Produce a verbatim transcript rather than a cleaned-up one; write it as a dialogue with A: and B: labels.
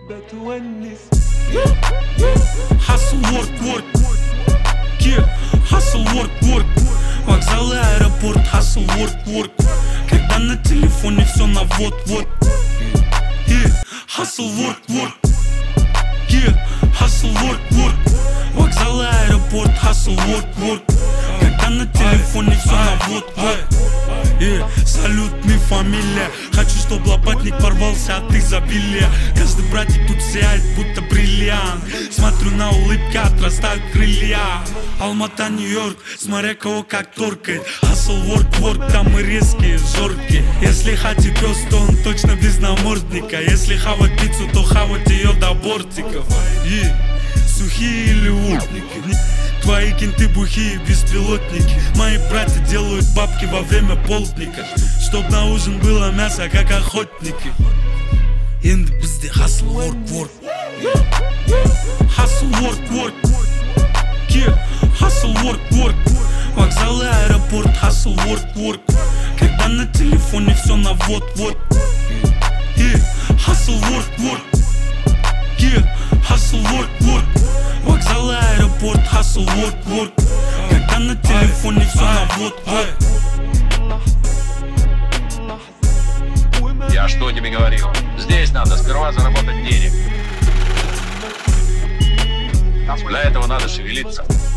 A: بتونس. Hustle work work, yeah. Hustle work work, вокзал и аэропорт. Hustle work work, когда на телефоне все на вот-вот. Yeah. Hustle work work, yeah. Hustle work work, вокзал и аэропорт. Hustle work work, когда на телефоне все на вот-вот. Yeah. Салют, ми фамилия. Хочу, чтоб лопатник порвался от изобилия. Каждый братик тут сияет, будто бриллиант. Смотрю на улыбки, отрастают крылья. Алмата, Нью-Йорк, смотря кого как торкает. Hustle, work, work, там мы резкие, зоркие. Если хати пес, то он точно без намордника. Если хавать пиццу, то хавать ее до бортиков. Yeah. Сухие или утники, твои кенты бухие, беспилотники. Мои братья делают бабки во время полдника, чтоб на ужин было мясо, как охотники. Енді бізде hustle work work, hustle work work, yeah. Hustle work work, вокзал и аэропорт. Hustle work work, когда на телефоне все на вот-вот. Yeah. Hustle work work, yeah. Hustle work work, вокзал и аэропорт. Hustle work work, когда на телефоне все на вот-вот.
B: Я что тебе говорил? Здесь надо сперва заработать денег. Для этого надо шевелиться.